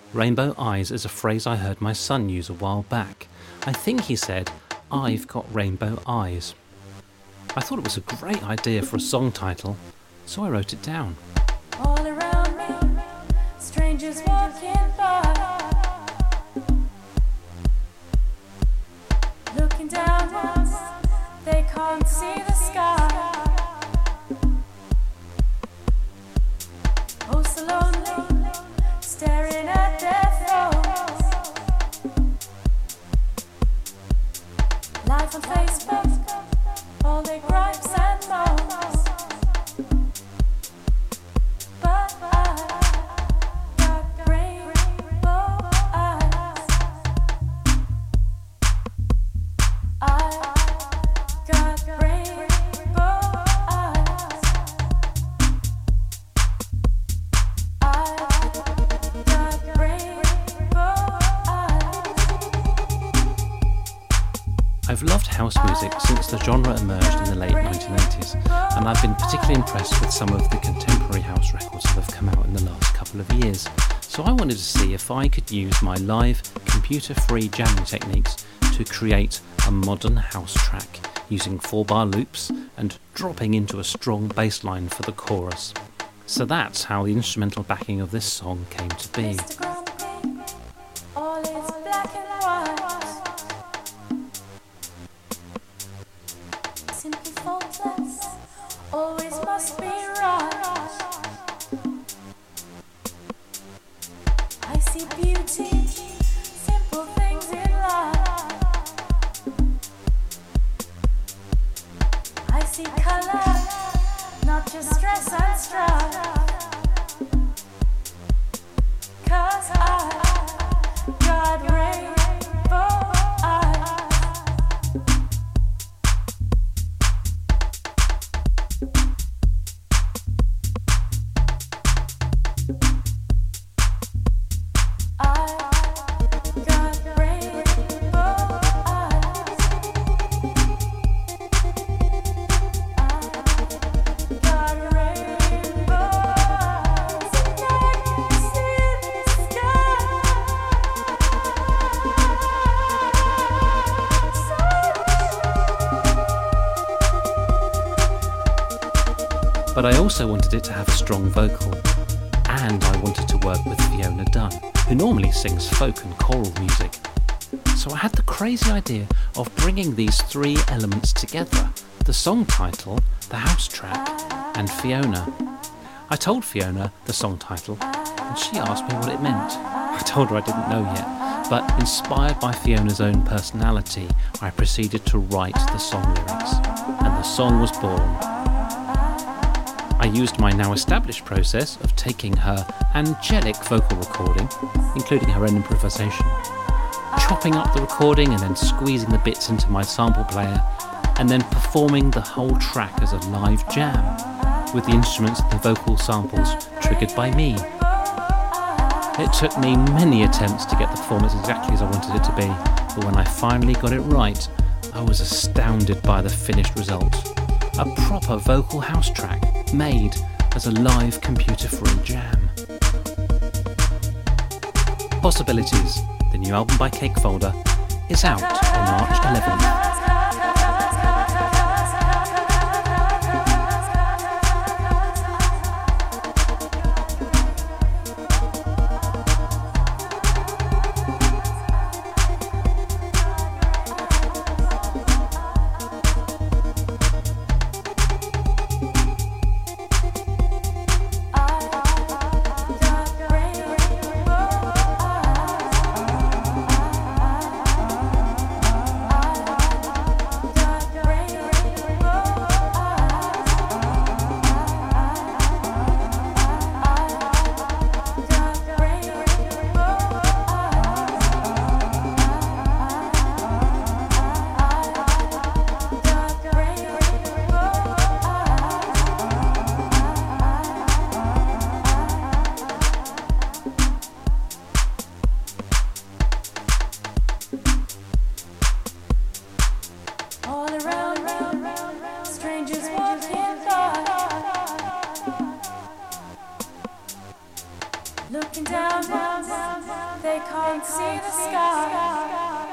Rainbow eyes is a phrase I heard my son use a while back. I think he said, "I've got rainbow eyes." I thought it was a great idea for a song title, so I wrote it down. All around me, strangers walking by, looking downwards, they can't see the sky. Oh, so lonely, staring at their phones. Live on Facebook, all their gripes and moans. But I got rainbow eyes. I got rainbow eyes. I got rainbow eyes. I've loved house music since the genre emerged in the late 1980s, and I've been particularly impressed with some of the contemporary house records that have come out in the last couple of years. So I wanted to see if I could use my live, computer-free jamming techniques to create a modern house track using 4-bar loops and dropping into a strong bass line for the chorus. So that's how the instrumental backing of this song came to be. Mr. Grumpy, all is black and white. Simply faultless, always must be right. I see beauty, simple things in life. I see color, not just stress and strife. 'Cause I got rainbow eyes. I got rainbow eyes. I got rainbow eyes. And I can see the sky. But I also wanted it to have a strong vocal, and I wanted to work with Fiona Dunn, who normally sings folk and choral music. So I had the crazy idea of bringing these three elements together: the song title, the house track, and Fiona. I told Fiona the song title, and she asked me what it meant. I told her I didn't know yet, but inspired by Fiona's own personality, I proceeded to write the song lyrics, and the song was born. I used my now established process of taking her angelic vocal recording, including her own improvisation, chopping up the recording and then squeezing the bits into my sample player, and then performing the whole track as a live jam, with the instruments and the vocal samples triggered by me. It took me many attempts to get the performance exactly as I wanted it to be, but when I finally got it right, I was astounded by the finished result. A proper vocal house track, made as a live computer-free jam. Possibilities, the new album by Cakefolder, is out on March 11th. Looking down, they can't see the sky.